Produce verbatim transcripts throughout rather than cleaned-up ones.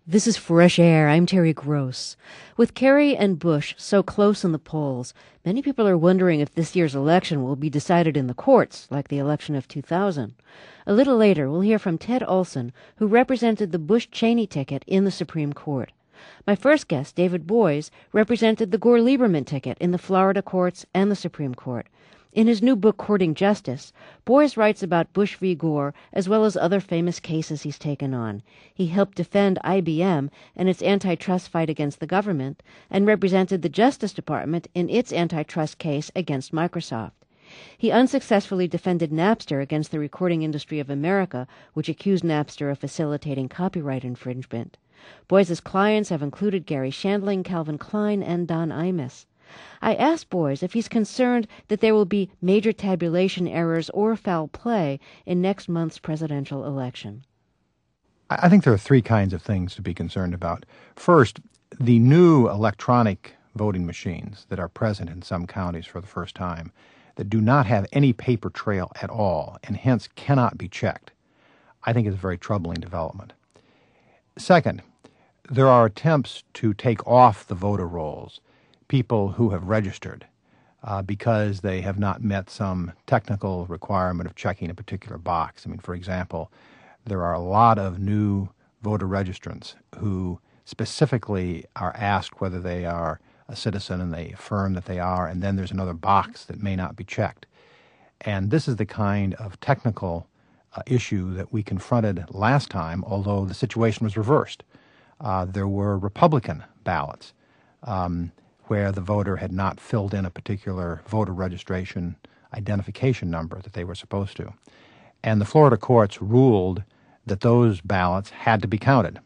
This is Fresh Air. I'm Terry Gross. With Kerry and Bush so close in the polls, many people are wondering if this year's election will be decided in the courts, like the election of two thousand. A little later, we'll hear from Ted Olson, who represented the Bush-Cheney ticket in the Supreme Court. My first guest, David Boies, represented the Gore-Lieberman ticket in the Florida courts and the Supreme Court. In his new book, Courting Justice, Boies writes about Bush v. Gore as well as other famous cases he's taken on. He helped defend I B M and its antitrust fight against the government, and represented the Justice Department in its antitrust case against Microsoft. He unsuccessfully defended Napster against the Recording Industry of America, which accused Napster of facilitating copyright infringement. Boies' clients have included Gary Shandling, Calvin Klein, and Don Imus. I asked Boies if he's concerned that there will be major tabulation errors or foul play in next month's presidential election. I think there are three kinds of things to be concerned about. First, the new electronic voting machines that are present in some counties for the first time that do not have any paper trail at all and hence cannot be checked, I think is a very troubling development. Second, there are attempts to take off the voter rolls people who have registered uh, because they have not met some technical requirement of checking a particular box. I mean, for example, there are a lot of new voter registrants who specifically are asked whether they are a citizen, and they affirm that they are, and then there's another box that may not be checked. And this is the kind of technical uh, issue that we confronted last time, although the situation was reversed. Uh, there were Republican ballots um, where the voter had not filled in a particular voter registration identification number that they were supposed to. And the Florida courts ruled that those ballots had to be counted.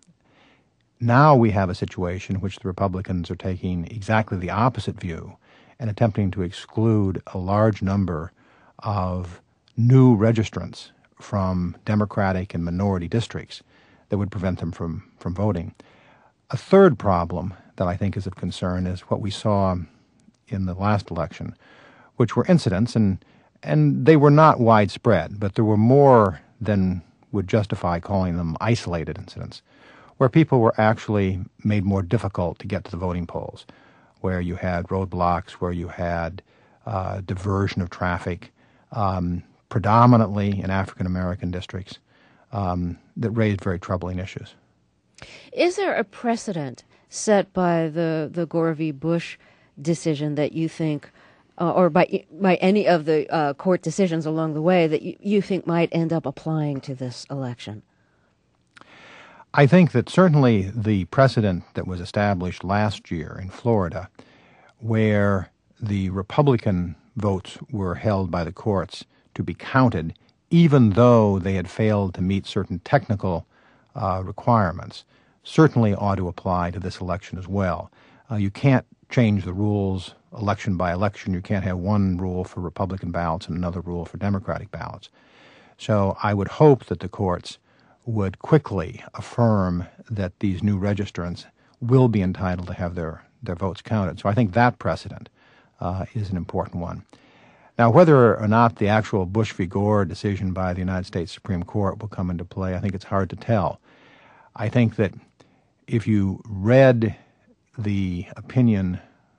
Now we have a situation in which the Republicans are taking exactly the opposite view and attempting to exclude a large number of new registrants from Democratic and minority districts that would prevent them from, from voting. A third problem that I think is of concern is what we saw in the last election, which were incidents, and and they were not widespread, but there were more than would justify calling them isolated incidents, where people were actually made more difficult to get to the voting polls, where you had roadblocks, where you had uh, diversion of traffic, um, predominantly in African-American districts, um, that raised very troubling issues. Is there a precedent set by the, the Gore v. Bush decision that you think, uh, or by by any of the uh, court decisions along the way, that you, you think might end up applying to this election? I think that certainly the precedent that was established last year in Florida, where the Republican votes were held by the courts to be counted, even though they had failed to meet certain technical uh, requirements, certainly ought to apply to this election as well. Uh, you can't change the rules election by election. You can't have one rule for Republican ballots and another rule for Democratic ballots. So I would hope that the courts would quickly affirm that these new registrants will be entitled to have their, their votes counted. So I think that precedent uh, is an important one. Now, whether or not the actual Bush v. Gore decision by the United States Supreme Court will come into play, I think it's hard to tell. I think that if you read the opinion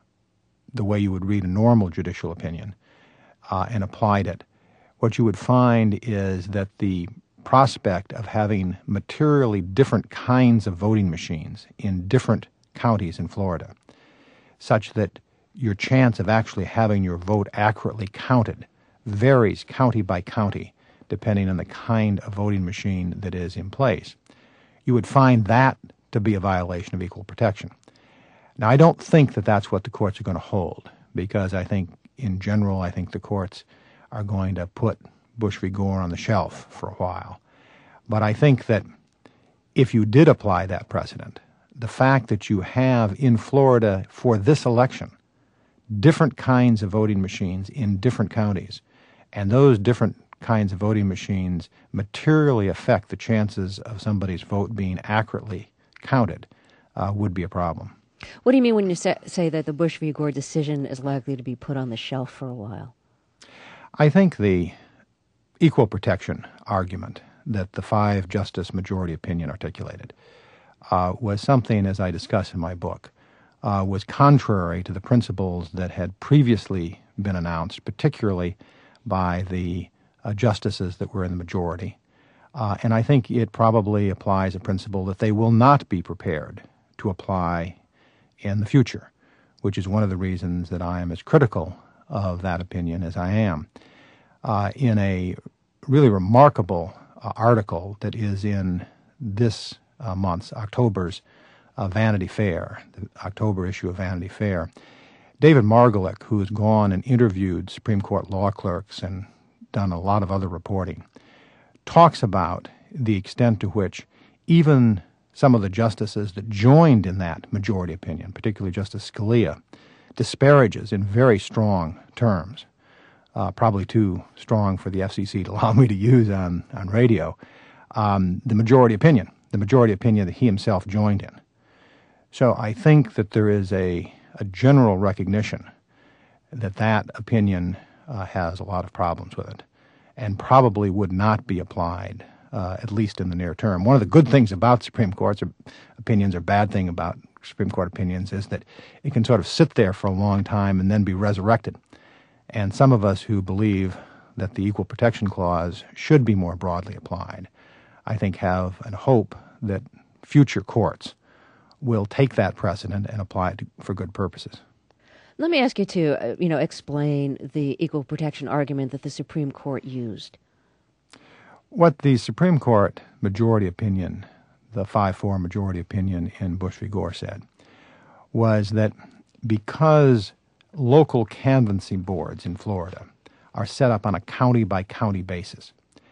the way you would read a normal judicial opinion uh, and applied it, what you would find is that the prospect of having materially different kinds of voting machines in different counties in Florida, such that your chance of actually having your vote accurately counted varies county by county depending on the kind of voting machine that is in place. You would find that to be a violation of equal protection. Now, I don't think that that's what the courts are going to hold, because I think, in general, I think the courts are going to put Bush v. Gore on the shelf for a while. But I think that if you did apply that precedent, the fact that you have in Florida for this election different kinds of voting machines in different counties, and those different kinds of voting machines materially affect the chances of somebody's vote being accurately counted, uh, would be a problem. What do you mean when you say, say that the Bush v. Gore decision is likely to be put on the shelf for a while? I think the equal protection argument that the five-justice majority opinion articulated uh, was something, as I discuss in my book, uh, was contrary to the principles that had previously been announced, particularly by the uh, justices that were in the majority. Uh, and I think it probably applies a principle that they will not be prepared to apply in the future, which is one of the reasons that I am as critical of that opinion as I am. Uh, in a really remarkable uh, article that is in this uh, month's, October's uh, Vanity Fair, the October issue of Vanity Fair, David Margolick, who has gone and interviewed Supreme Court law clerks and done a lot of other reporting, talks about the extent to which even some of the justices that joined in that majority opinion, particularly Justice Scalia, disparages in very strong terms, uh, probably too strong for the F C C to allow me to use on, on radio, um, the majority opinion, the majority opinion that he himself joined in. So I think that there is a, a general recognition that that opinion uh, has a lot of problems with it and probably would not be applied, uh, at least in the near term. One of the good things about Supreme Court's opinions, or bad thing about Supreme Court opinions, is that it can sort of sit there for a long time and then be resurrected. And some of us who believe that the Equal Protection Clause should be more broadly applied, I think have a hope that future courts will take that precedent and apply it to, for good purposes. Let me ask you to, uh, you know, explain the equal protection argument that the Supreme Court used. What the Supreme Court majority opinion, the five four majority opinion in Bush v. Gore said, was that because local canvassing boards in Florida are set up on a county-by-county basis,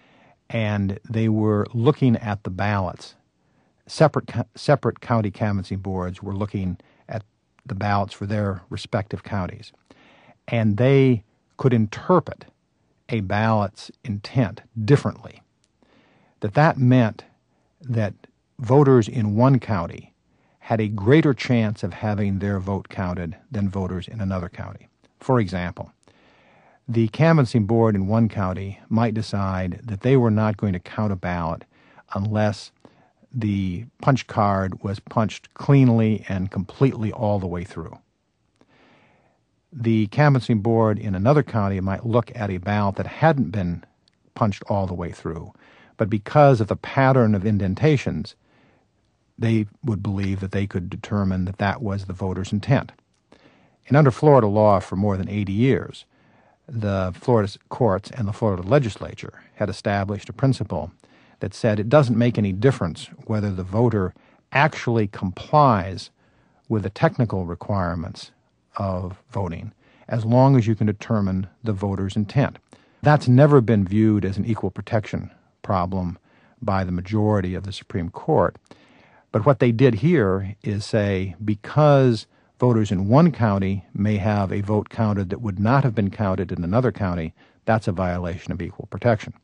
and they were looking at the ballots, separate separate county canvassing boards were looking at the ballots for their respective counties, and they could interpret a ballot's intent differently, that that meant that voters in one county had a greater chance of having their vote counted than voters in another county. For example, the canvassing board in one county might decide that they were not going to count a ballot unless the punch card was punched cleanly and completely all the way through. The canvassing board in another county might look at a ballot that hadn't been punched all the way through, but because of the pattern of indentations, they would believe that they could determine that that was the voter's intent. And under Florida law for more than eighty years, the Florida courts and the Florida legislature had established a principle that said it doesn't make any difference whether the voter actually complies with the technical requirements of voting, as long as you can determine the voter's intent. That's never been viewed as an equal protection problem by the majority of the Supreme Court. But what they did here is say, because voters in one county may have a vote counted that would not have been counted in another county, that's a violation of equal protection.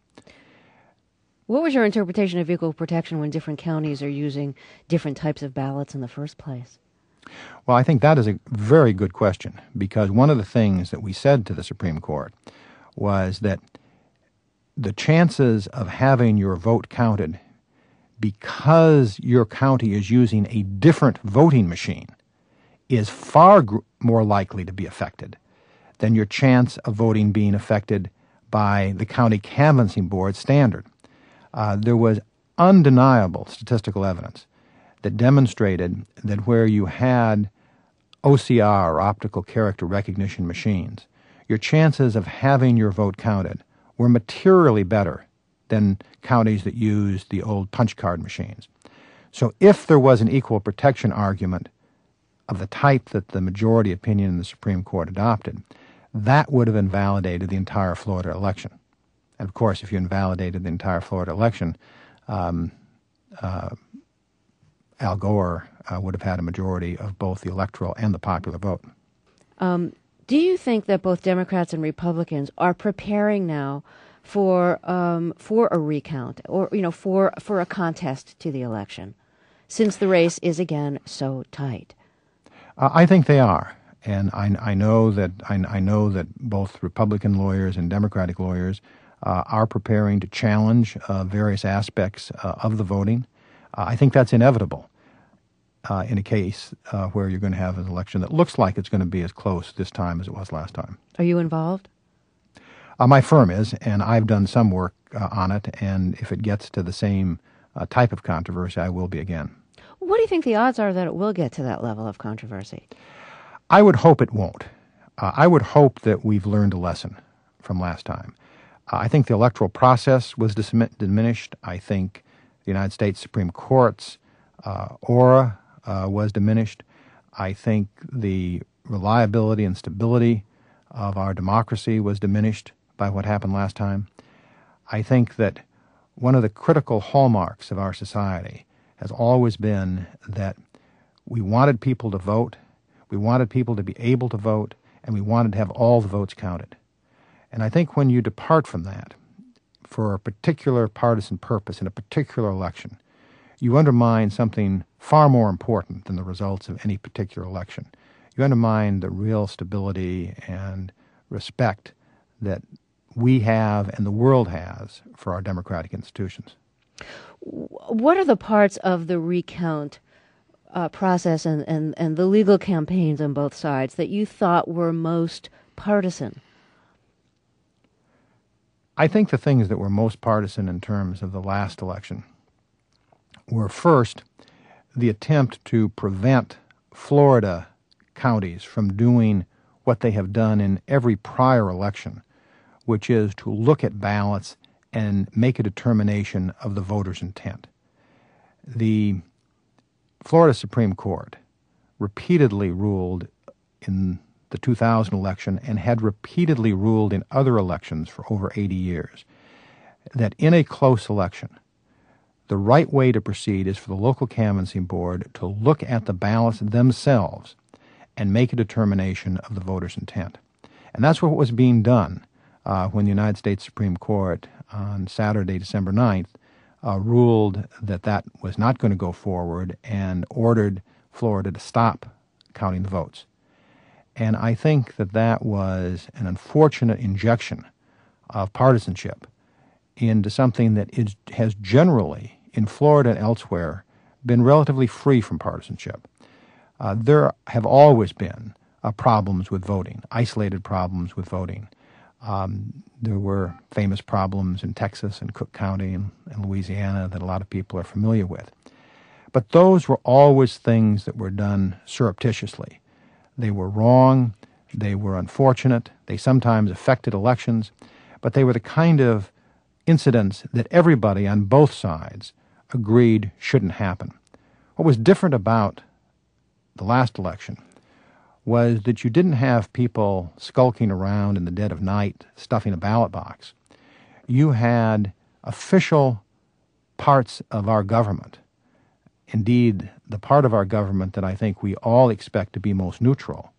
What was your interpretation of equal protection when different counties are using different types of ballots in the first place? Well, I think that is a very good question, because one of the things that we said to the Supreme Court was that the chances of having your vote counted because your county is using a different voting machine is far gr- more likely to be affected than your chance of voting being affected by the county canvassing board standard. Uh, there was undeniable statistical evidence that demonstrated that where you had O C R, or optical character recognition machines, your chances of having your vote counted were materially better than counties that used the old punch card machines. So if there was an equal protection argument of the type that the majority opinion in the Supreme Court adopted, that would have invalidated the entire Florida election. And of course, if you invalidated the entire Florida election, um, uh, Al Gore uh, would have had a majority of both the electoral and the popular vote. Um, do you think that both Democrats and Republicans are preparing now for um, for a recount, or you know, for for a contest to the election, since the race is again so tight? Uh, I think they are, and I, I know that I, I know that both Republican lawyers and Democratic lawyers uh, are preparing to challenge uh, various aspects uh, of the voting. Uh, I think that's inevitable. uh, in a case uh, where you're going to have an election that looks like it's going to be as close this time as it was last time. Are you involved? Uh, my firm is, and I've done some work uh, on it, and if it gets to the same uh, type of controversy, I will be again. What do you think the odds are that it will get to that level of controversy? I would hope it won't. Uh, I would hope that we've learned a lesson from last time. Uh, I think the electoral process was dis- diminished. I think the United States Supreme Court's uh, aura uh, was diminished. I think the reliability and stability of our democracy was diminished by what happened last time. I think that one of the critical hallmarks of our society has always been that we wanted people to vote, we wanted people to be able to vote, and we wanted to have all the votes counted. And I think when you depart from that for a particular partisan purpose in a particular election, you undermine something far more important than the results of any particular election. You undermine the real stability and respect that we have and the world has for our democratic institutions. What are the parts of the recount uh, process and, and, and the legal campaigns on both sides that you thought were most partisan? I think the things that were most partisan in terms of the last election were, first, the attempt to prevent Florida counties from doing what they have done in every prior election, which is to look at ballots and make a determination of the voter's intent. The Florida Supreme Court repeatedly ruled in the two thousand election and had repeatedly ruled in other elections for over eighty years that in a close election, the right way to proceed is for the local canvassing board to look at the ballots themselves and make a determination of the voter's intent. And that's what was being done uh, when the United States Supreme Court on Saturday, December ninth, uh, ruled that that was not going to go forward and ordered Florida to stop counting the votes. And I think that that was an unfortunate injection of partisanship into something that is, has generally, in Florida and elsewhere, been relatively free from partisanship. Uh, there have always been uh, problems with voting, isolated problems with voting. Um, there were famous problems in Texas and Cook County and, and Louisiana that a lot of people are familiar with. But those were always things that were done surreptitiously. They were wrong, they were unfortunate, they sometimes affected elections, but they were the kind of incidents that everybody on both sides agreed shouldn't happen. What was different about the last election was that you didn't have people skulking around in the dead of night stuffing a ballot box. You had official parts of our government, indeed the part of our government that I think we all expect to be most neutral,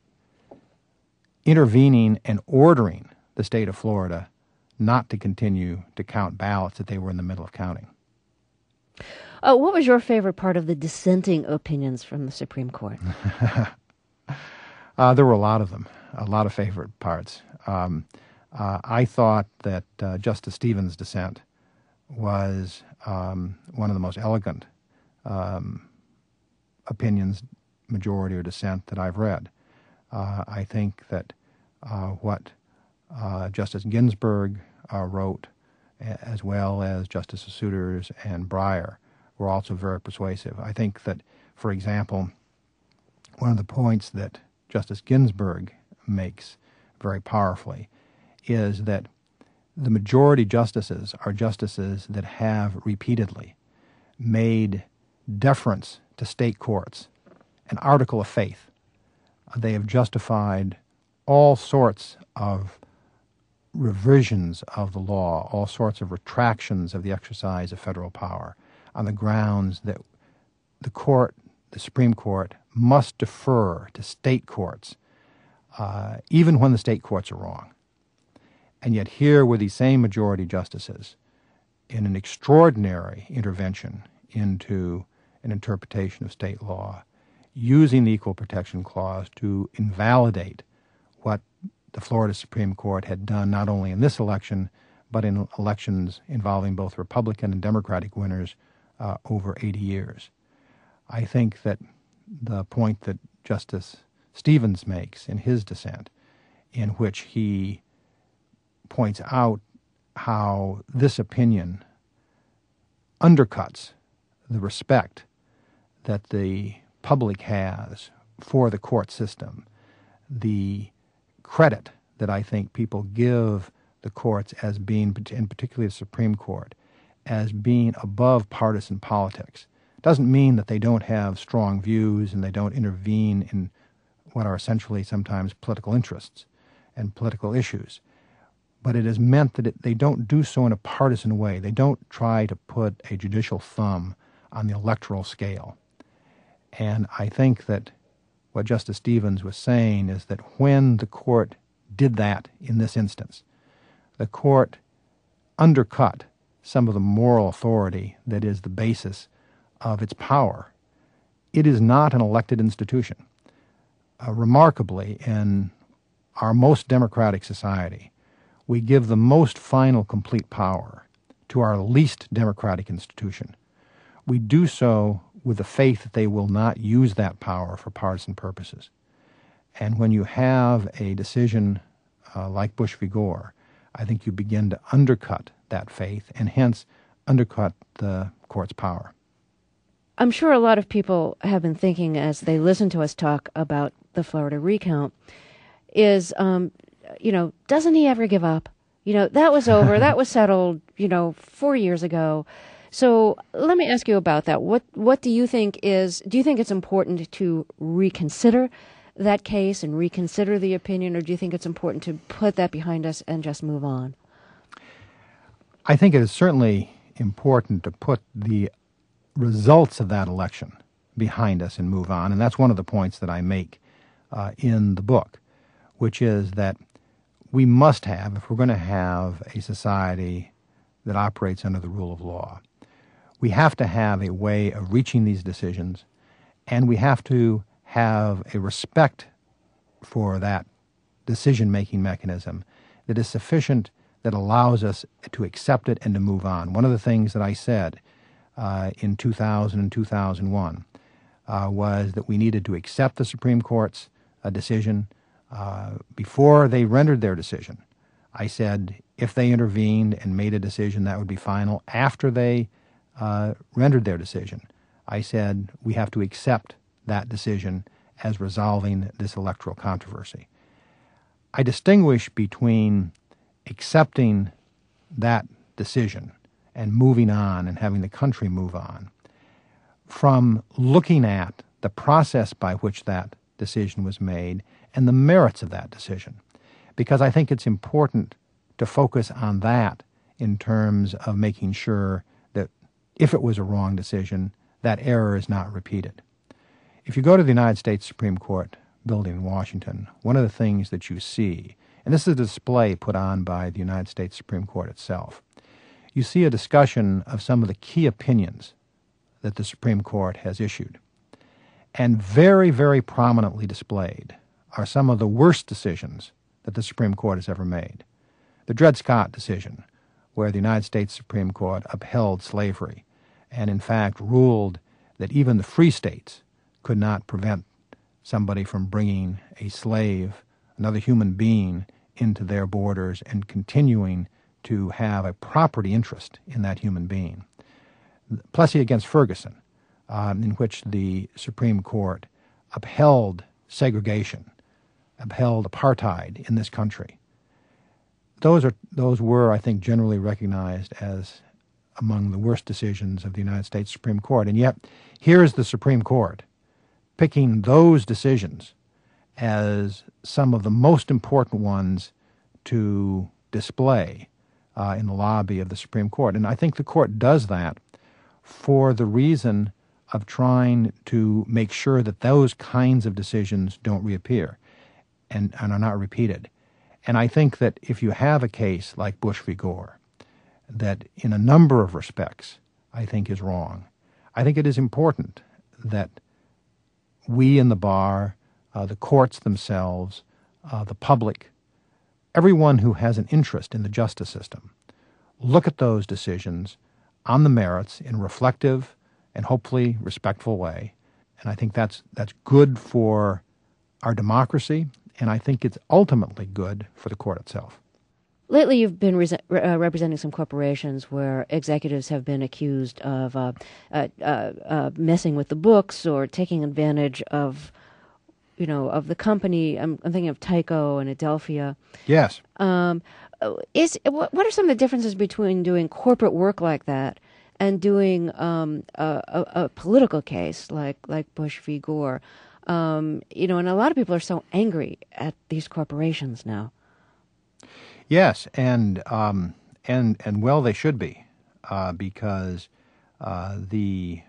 intervening and ordering the state of Florida not to continue to count ballots that they were in the middle of counting. Uh, what was your favorite part of the dissenting opinions from the Supreme Court? uh, there were a lot of them, a lot of favorite parts. Um, uh, I thought that uh, Justice Stevens' dissent was um, one of the most elegant um, opinions, majority or dissent, that I've read. Uh, I think that uh, what uh, Justice Ginsburg uh, wrote, as well as Justices Souters and Breyer, were also very persuasive. I think that, for example, one of the points that Justice Ginsburg makes very powerfully is that the majority justices are justices that have repeatedly made deference to state courts an article of faith. They have justified all sorts of revisions of the law, all sorts of retractions of the exercise of federal power on the grounds that the court, the Supreme Court, must defer to state courts, uh, even when the state courts are wrong. And yet here were these same majority justices in an extraordinary intervention into an interpretation of state law, using the Equal Protection Clause to invalidate what the Florida Supreme Court had done not only in this election, but in elections involving both Republican and Democratic winners uh, over eighty years. I think that the point that Justice Stevens makes in his dissent, in which he points out how this opinion undercuts the respect that the public has for the court system, the credit that I think people give the courts as being, and particularly the Supreme Court, as being above partisan politics. Doesn't mean that they don't have strong views and they don't intervene in what are essentially sometimes political interests and political issues. But it has meant that it, they don't do so in a partisan way. They don't try to put a judicial thumb on the electoral scale. And I think that what Justice Stevens was saying is that when the court did that in this instance, the court undercut some of the moral authority that is the basis of its power. It is not an elected institution. Uh, remarkably, in our most democratic society, we give the most final complete power to our least democratic institution. We do so with the faith that they will not use that power for partisan purposes. And when you have a decision uh, like Bush v. Gore, I think you begin to undercut that faith and hence undercut the court's power. I'm sure a lot of people have been thinking as they listen to us talk about the Florida recount is, um, you know, doesn't he ever give up? You know, that was over. That was settled, you know, four years ago. So let me ask you about that. What what do you think is, do you think it's important to reconsider that case and reconsider the opinion, or do you think it's important to put that behind us and just move on? I think it is certainly important to put the results of that election behind us and move on. And that's one of the points that I make uh, in the book, which is that we must have, if we're going to have a society that operates under the rule of law, we have to have a way of reaching these decisions, and we have to have a respect for that decision-making mechanism that is sufficient, that allows us to accept it and to move on. One of the things that I said uh, in two thousand and two thousand one uh, was that we needed to accept the Supreme Court's uh, decision uh, before they rendered their decision. I said if they intervened and made a decision, that would be final. After they uh, rendered their decision, I said we have to accept that decision as resolving this electoral controversy. I distinguish between accepting that decision and moving on and having the country move on from looking at the process by which that decision was made and the merits of that decision, because I think it's important to focus on that in terms of making sure that if it was a wrong decision, that error is not repeated. If you go to the United States Supreme Court building in Washington, one of the things that you see, and this is a display put on by the United States Supreme Court itself, you see a discussion of some of the key opinions that the Supreme Court has issued. And very, very prominently displayed are some of the worst decisions that the Supreme Court has ever made. The Dred Scott decision, where the United States Supreme Court upheld slavery and in fact ruled that even the free states could not prevent somebody from bringing a slave, another human being, into their borders and continuing to have a property interest in that human being. Plessy against Ferguson, um, in which the Supreme Court upheld segregation, upheld apartheid in this country. Those are those were, I think, generally recognized as among the worst decisions of the United States Supreme Court. And yet, here is the Supreme Court picking those decisions as some of the most important ones to display uh, in the lobby of the Supreme Court. And I think the Court does that for the reason of trying to make sure that those kinds of decisions don't reappear and, and are not repeated. And I think that if you have a case like Bush v. Gore, that in a number of respects I think is wrong, I think it is important that we in the bar, uh, the courts themselves, uh, the public, everyone who has an interest in the justice system, look at those decisions on the merits in a reflective and hopefully respectful way, And I think that's that's good for our democracy, and I think it's ultimately good for the court itself. Lately, you've been re- uh, representing some corporations where executives have been accused of uh, uh, uh, uh, messing with the books or taking advantage of, you know, of the company. I'm, I'm thinking of Tyco and Adelphia. Yes. Um, is what are some of the differences between doing corporate work like that and doing um, a, a, a political case like like Bush v. Gore? Um, you know, and a lot of people are so angry at these corporations now. Yes, and um, and and well, they should be, uh, because uh, the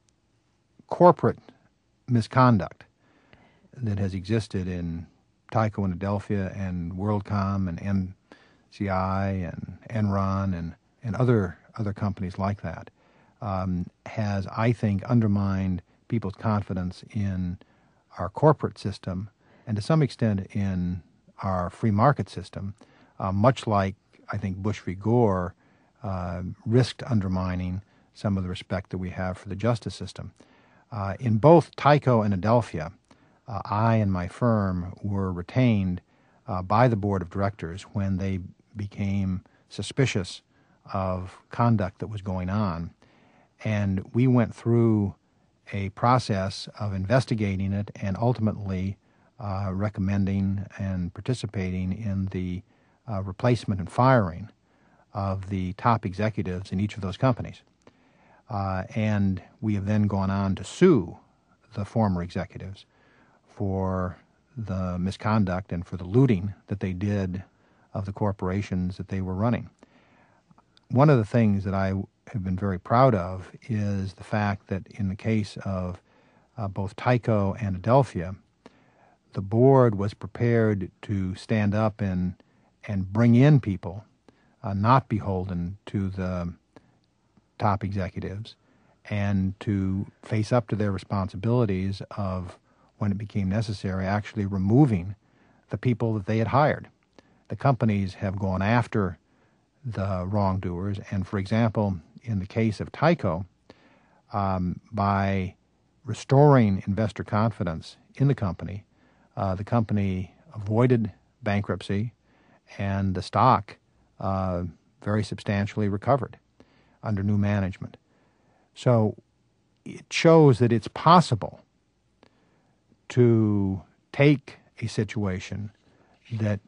corporate misconduct that has existed in Tyco and Adelphia and WorldCom and N C I and Enron and and other other companies like that um, has, I think, undermined people's confidence in our corporate system and to some extent in our free market system. Uh, much like, I think, Bush v. Gore uh, risked undermining some of the respect that we have for the justice system. Uh, in both Tyco and Adelphia, uh, I and my firm were retained uh, by the board of directors when they became suspicious of conduct that was going on. And we went through a process of investigating it and ultimately uh, recommending and participating in the Uh, replacement and firing of the top executives in each of those companies. Uh, and we have then gone on to sue the former executives for the misconduct and for the looting that they did of the corporations that they were running. One of the things that I have been very proud of is the fact that in the case of uh, both Tyco and Adelphia, the board was prepared to stand up and and bring in people uh, not beholden to the top executives and to face up to their responsibilities of, when it became necessary, actually removing the people that they had hired. The companies have gone after the wrongdoers, and for example, in the case of Tyco, um, by restoring investor confidence in the company, uh, the company avoided bankruptcy, and the stock uh, very substantially recovered under new management. So it shows that it's possible to take a situation that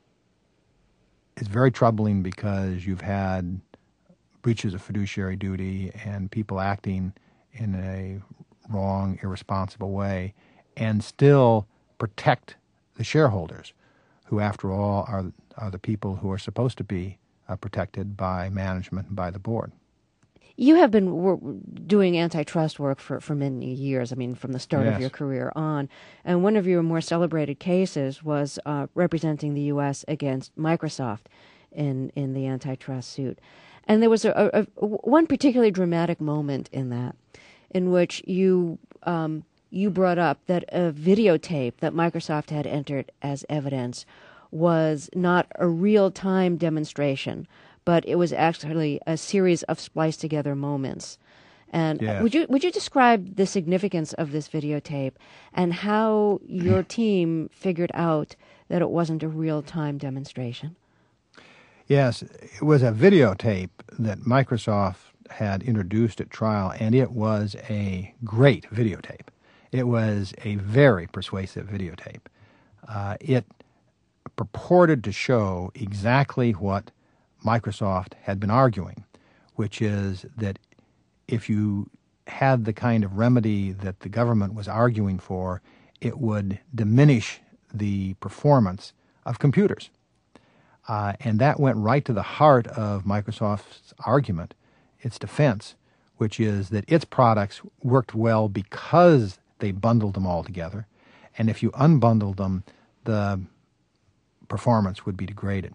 is very troubling because you've had breaches of fiduciary duty and people acting in a wrong, irresponsible way, and still protect the shareholders, who, after all, are are the people who are supposed to be uh, protected by management and by the board. You have been wor- doing antitrust work for, for many years, I mean, from the start Yes. of your career on. And one of your more celebrated cases was uh, representing the U S against Microsoft in, in the antitrust suit. And there was a, a, a one particularly dramatic moment in that, in which you um, you brought up that a videotape that Microsoft had entered as evidence was not a real-time demonstration, but it was actually a series of spliced-together moments. And Yes. would you would you describe the significance of this videotape and how your team figured out that it wasn't a real-time demonstration? Yes, it was a videotape that Microsoft had introduced at trial, and it was a great videotape. It was a very persuasive videotape. Uh, it purported to show exactly what Microsoft had been arguing, which is that if you had the kind of remedy that the government was arguing for, it would diminish the performance of computers. Uh, and that went right to the heart of Microsoft's argument, its defense, which is that its products worked well because they bundled them all together. And if you unbundled them, the performance would be degraded.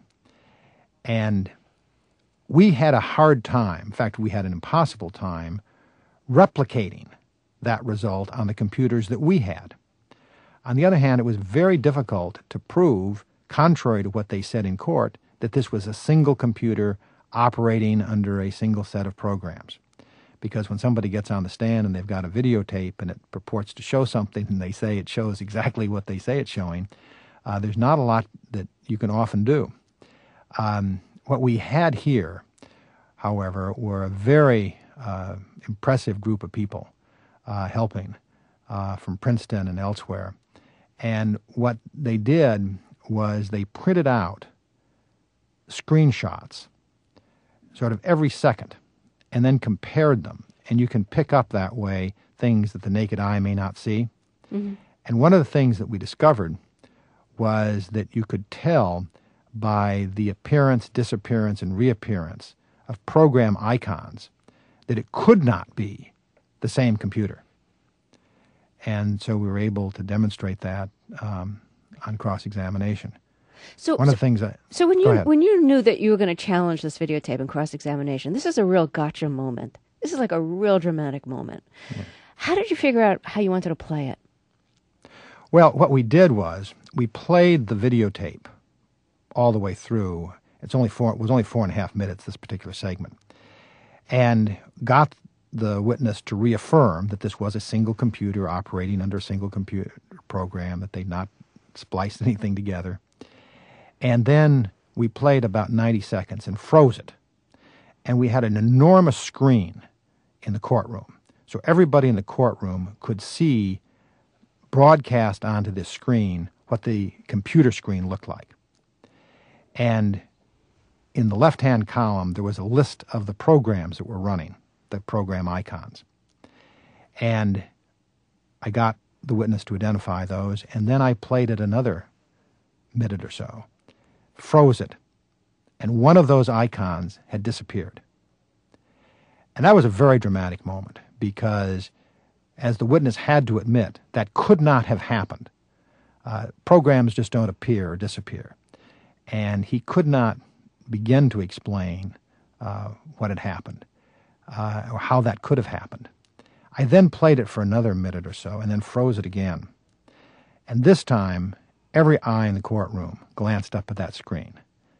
And we had a hard time, in fact, we had an impossible time, replicating that result on the computers that we had. On the other hand, it was very difficult to prove, contrary to what they said in court, that this was a single computer operating under a single set of programs. because when somebody gets on the stand and they've got a videotape and it purports to show something and they say it shows exactly what they say it's showing, uh, there's not a lot that you can often do. Um, what we had here, however, were a very uh, impressive group of people uh, helping uh, from Princeton and elsewhere. And what they did was they printed out screenshots sort of every second and then compared them. And you can pick up that way things that the naked eye may not see. Mm-hmm. And one of the things that we discovered was that you could tell by the appearance, disappearance, and reappearance of program icons that it could not be the same computer. And so we were able to demonstrate that um, on cross-examination. So, One of so, the things that, so when go you ahead. when you knew that you were going to challenge this videotape in cross-examination, this is a real gotcha moment. This is like a real dramatic moment. Yeah. How did you figure out how you wanted to play it? Well, what we did was we played the videotape all the way through. It's only four. It was only four and a half minutes, this particular segment, and got the witness to reaffirm that this was a single computer operating under a single computer program, that they'd not spliced anything together. And then we played about ninety seconds and froze it. And we had an enormous screen in the courtroom. So everybody in the courtroom could see broadcast onto this screen what the computer screen looked like. And in the left-hand column, there was a list of the programs that were running, the program icons. And I got the witness to identify those, and then I played it another minute or so, froze it, and one of those icons had disappeared. And that was a very dramatic moment because, as the witness had to admit, that could not have happened. Uh, programs just don't appear or disappear. And he could not begin to explain uh, what had happened uh, or how that could have happened. I then played it for another minute or so and then froze it again. And this time, every eye in the courtroom glanced up at that screen.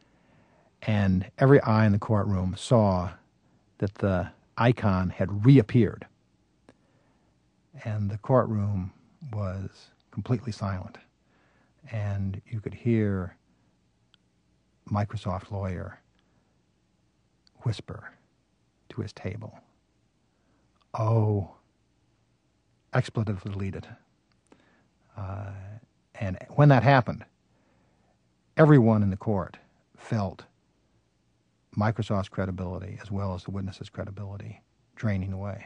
And every eye in the courtroom saw that the icon had reappeared. And the courtroom was completely silent. And you could hear Microsoft lawyer whisper to his table, "Oh," expletive deleted. Uh, and when that happened, everyone in the court felt Microsoft's credibility as well as the witness's credibility draining away.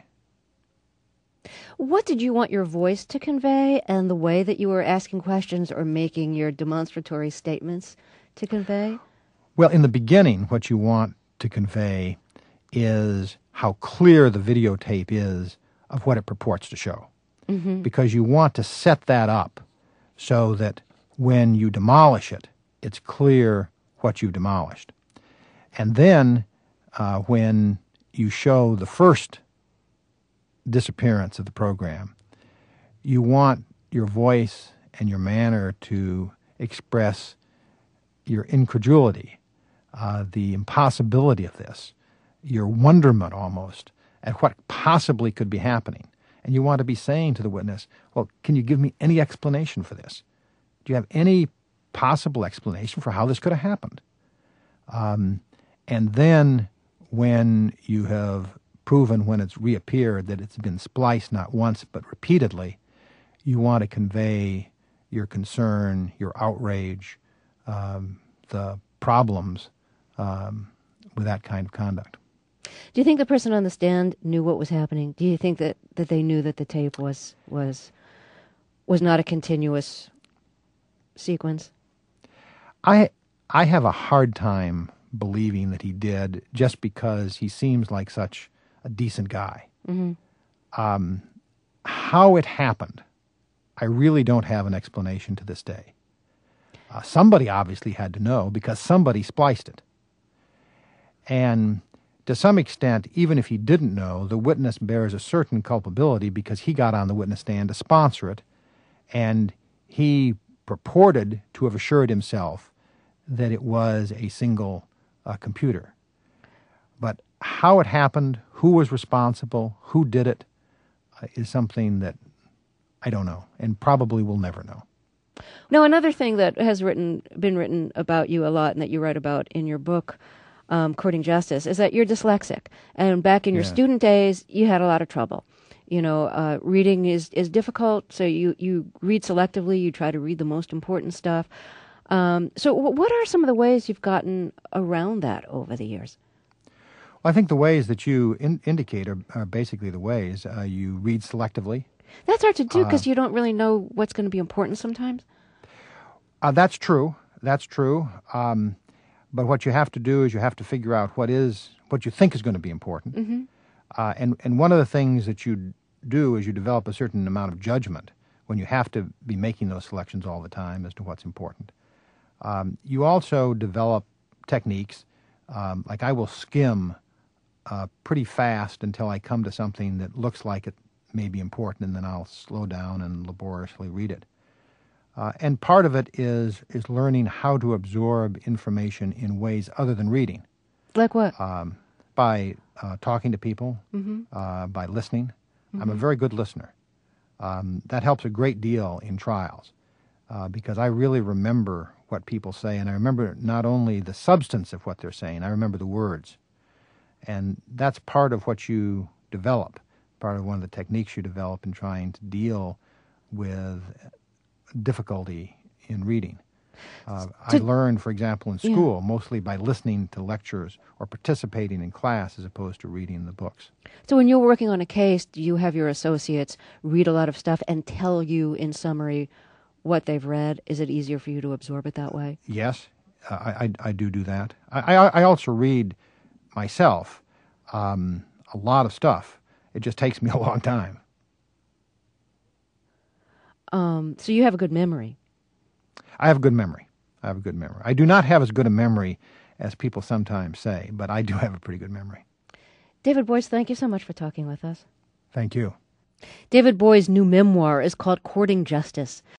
What did you want your voice to convey and the way that you were asking questions or making your demonstratory statements to convey? Well, in the beginning, what you want to convey is how clear the videotape is of what it purports to show. Mm-hmm. Because you want to set that up so that when you demolish it, it's clear what you've demolished. And then uh, when you show the first disappearance of the program, you want your voice and your manner to express your incredulity, uh, the impossibility of this, your wonderment almost at what possibly could be happening. And you want to be saying to the witness, well, can you give me any explanation for this? Do you have any possible explanation for how this could have happened? Um, and then when you have proven when it's reappeared that it's been spliced not once but repeatedly, you want to convey your concern, your outrage, um, the problems um, with that kind of conduct. Do you think the person on the stand knew what was happening? Do you think that, that they knew that the tape was was was not a continuous sequence? I I have a hard time believing that he did, just because he seems like such a decent guy. Mm-hmm. Um, how it happened, I really don't have an explanation to this day. Uh, somebody obviously had to know because somebody spliced it. And to some extent, even if he didn't know, the witness bears a certain culpability because he got on the witness stand to sponsor it, and he purported to have assured himself that it was a single uh, computer. But how it happened, who was responsible, who did it, uh, is something that I don't know and probably will never know. Now, another thing that has written been written about you a lot and that you write about in your book, um, Courting Justice, is that you're dyslexic. And back in your Yeah. student days, you had a lot of trouble. You know, uh, reading is, is difficult, so you, you read selectively, you try to read the most important stuff. Um, so w- what are some of the ways you've gotten around that over the years? Well, I think the ways that you in- indicate are, are basically the ways. Uh, you read selectively. That's hard to do because Uh, you don't really know what's going to be important sometimes. Uh, that's true. That's true. Um, but what you have to do is you have to figure out what is what you think is going to be important. Mm-hmm. Uh, and and one of the things that you do is you develop a certain amount of judgment when you have to be making those selections all the time as to what's important. Um, you also develop techniques. Um, like I will skim uh, pretty fast until I come to something that looks like it may be important, and then I'll slow down and laboriously read it. Uh, and part of it is is learning how to absorb information in ways other than reading, Like what? um, by uh, talking to people, Mm-hmm. uh, by listening. Mm-hmm. I'm a very good listener. Um, that helps a great deal in trials uh, because I really remember what people say, and I remember not only the substance of what they're saying, I remember the words. And that's part of what you develop, part of one of the techniques you develop in trying to deal with difficulty in reading. Uh, I learned, for example, in school, yeah. mostly by listening to lectures or participating in class as opposed to reading the books. So when you're working on a case, do you have your associates read a lot of stuff and tell you in summary what they've read? Is it easier for you to absorb it that way? Yes, uh, I, I, I do do that. I, I, I also read myself um, a lot of stuff. It just takes me a long time. Um, so you have a good memory. I have a good memory. I have a good memory. I do not have as good a memory as people sometimes say, but I do have a pretty good memory. David Boies, thank you so much for talking with us. Thank you. David Boies' new memoir is called Courting Justice.